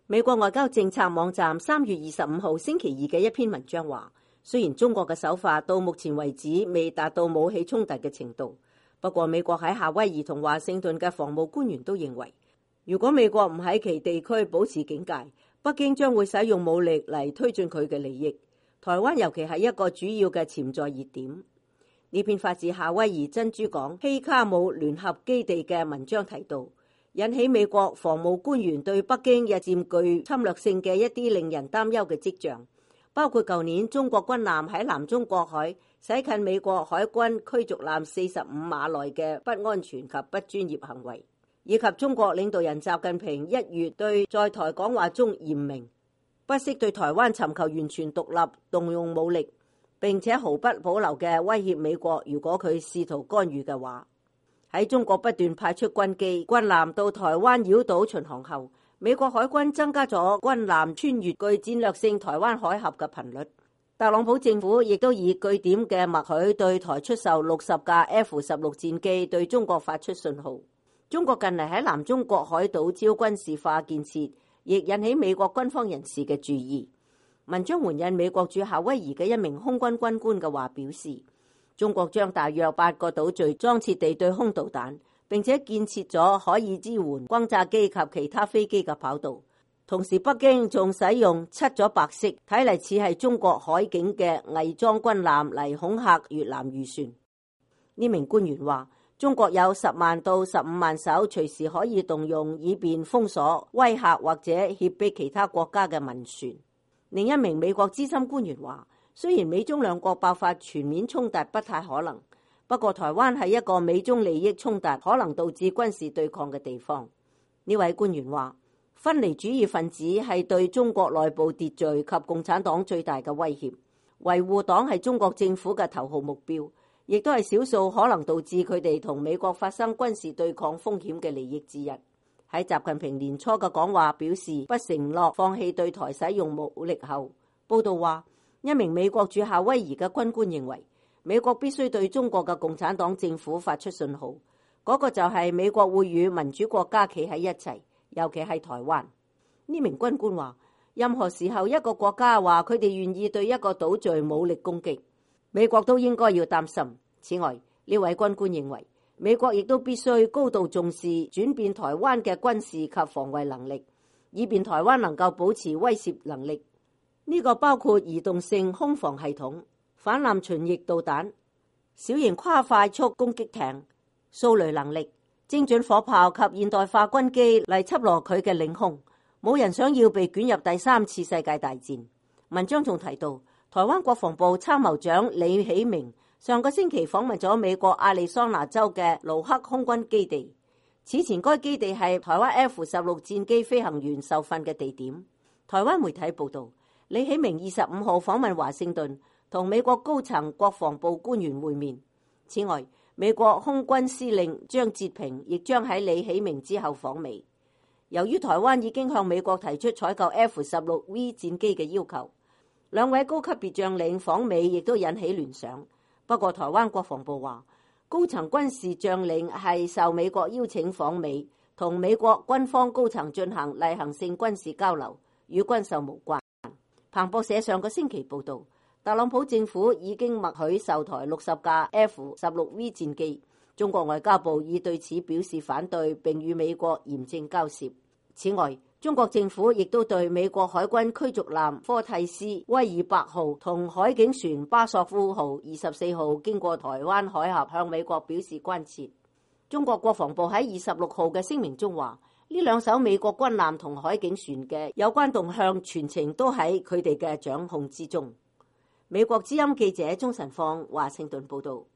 美國外交政策網站3月25號星期二嘅一篇文章話，雖然中國嘅手法到目前為止未達到武器衝突嘅程度，不過美國喺夏威夷同華盛頓嘅防務官員都認為，如果美國唔喺其地區保持警戒，北京將會使用武力嚟推進佢嘅利益。台灣尤其係一個主要嘅潛在熱點。呢篇發自夏威夷珍珠港希卡姆聯合基地嘅文章提到，引起美國防務官員對北京日漸具侵略性嘅一啲令人擔憂嘅跡象，包括舊年中國軍艦喺南中國海駛近美國海軍驅逐艦45碼內嘅不安全及不專業行為，以及中國領導人習近平1月對在台講話中嚴明，不惜對台灣尋求完全獨立動用武力，並且毫不保留嘅威脅美國，如果佢試圖干預嘅話。喺中國不斷派出軍機、軍艦到台灣繞島巡航後，美國海軍增加咗軍艦穿越具戰略性台灣海峽嘅頻率。特朗普政府亦都以據點嘅默許對台出售60架 F-16戰機，對中國發出信號。中國近嚟喺南中國海島礁軍事化建設，亦引起美國軍方人士嘅注意。文章援引美國駐夏威夷嘅一名空軍軍官嘅話表示，中國將大約8個島嶼裝設地對空導彈，並且建設咗可以支援轟炸機及其他飛機嘅跑道。同時，北京仲使用漆咗白色，睇嚟似係中國海警嘅偽裝軍艦嚟恐嚇越南漁船。呢名官員話，中國有10萬到15萬艘隨時可以動用，以便封鎖、威嚇或者脅迫其他國家嘅民船。另一名美國資深官員話，雖然美中兩國爆發全面衝突不太可能，不過台灣係一個美中利益衝突可能導致軍事對抗嘅地方。呢位官員話，分離主義分子係對中國內部秩序及共產黨最大嘅威脅，維護黨係中國政府嘅頭號目標，亦都係少數可能導致佢哋同美國發生軍事對抗風險嘅利益之一。喺習近平年初嘅講話表示不承諾放棄對台使用武力後，報道話，一名美國駐夏威夷嘅軍官認為，美國必須對中國嘅共產黨政府發出信號，嗰個就係美國會與民主國家企喺一齊，尤其係台灣。呢名軍官話，任何時候一個國家話佢哋願意對一個島嶼武力攻擊，美國都應該要擔心。此外，呢位軍官認為，美國亦都必須高度重視轉變台灣嘅軍事及防衛能力，以便台灣能夠保持威懾能力。呢個包括移動性空防系統、反艦巡弋導彈、小型跨快速攻擊艇、掃雷能力、精準火炮及現代化軍機嚟緝攞佢嘅領空。冇人想要被捲入第3次世界大戰。文章仲提到，台灣國防部參謀長李喜明上個星期訪問咗美國亞利桑那州嘅盧克空軍基地。此前該基地係台灣 F-16戰機飛行員受訓嘅地點。台灣媒體報道，李喜明25號訪問華盛頓，同美國高層國防部官員會面。此外，美國空軍司令張哲平亦將喺李喜明之後訪美。由於台灣已經向美國提出採購 F-16V 戰機嘅要求，兩位高級別將領訪美亦都引起聯想。不過台灣國防部話，高層軍事將領係受美國邀請訪美，同美國軍方高層進行例行性軍事交流，與軍售無關。彭博社上個星期報道，特朗普政府已經默許售台60架 F-16V 戰機，中國外交部已對此表示反對，並與美國嚴正交涉。此外，中國政府亦都對美國海軍驅逐艦科蒂斯威爾伯號同海警船巴索夫號24號經過台灣海峽向美國表示關切。中國國防部喺26號嘅聲明中話，呢2艘美國軍艦同海警船嘅有關動向全程都喺佢哋嘅掌控之中。美國之音記者鍾晨放華盛頓報道。